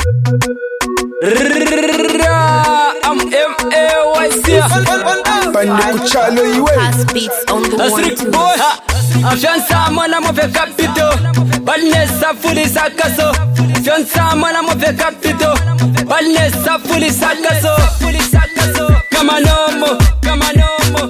I'm M-A-Y-C Bandi kuchalo iwe Strict boy Fiança mwana move capito Balnesa fuli sakaso Fiança mwana move capito Balnesa fuli sakaso Kama nomo Kama nomo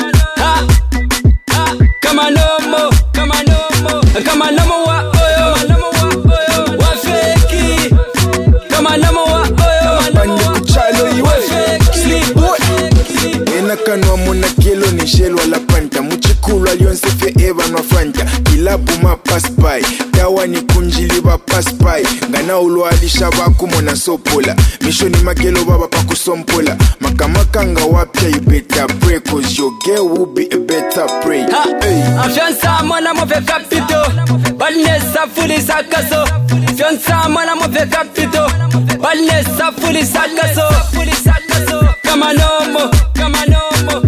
Kama nomo Kama nomo wa oyo Wa feki Kama nomo wa oyo Bandi kuchalo iwe Sleep boy Ena kanwa muna kilo ni shelo la panta Muchikulu alionse fye eva no fanta Kilabu ma pass by Dawa ni kunjili ba pass by Ngana ulo alisha baku mona sopola Misho ni magelo baba pa kusompola Makamakanga wapya you better pray Cause your girl will be a better prey Fiança mwana move capito Balnesa fuli sakaso Fiança mwana move capito Balnesa fuli sakaso Kama nomo Kama nomo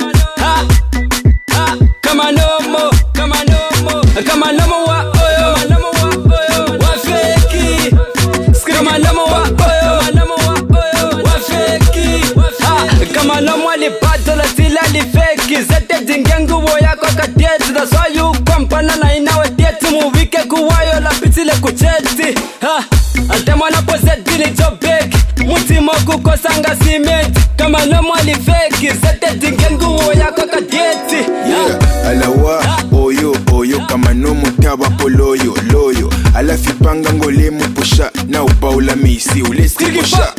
Kama nomo Kama nomo wa oyo Wa feki Kama nomo wa oyo Wa feki Kama nomo alipato la sila li feki Zete jingengu woya kwa katieti That's why you kompana na inawe tieti Muvike kuwayo la pitile kucheti Ante mwana pozeti ni jobeki Mutimo kukosanga simenti Kama nomo alifeki Zete jingengu woya kwa katieti Alawa oyo kama nomo taba poloyo loyo Alafipanga ngole mupusha na upaula misi ulesi pusha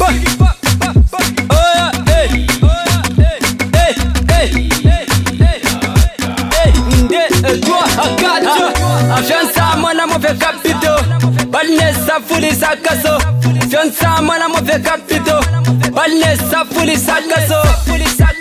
Fiança mwana move capito Balnesa fuli sakaso Fiança mwana move capito Balnesa fuli sakaso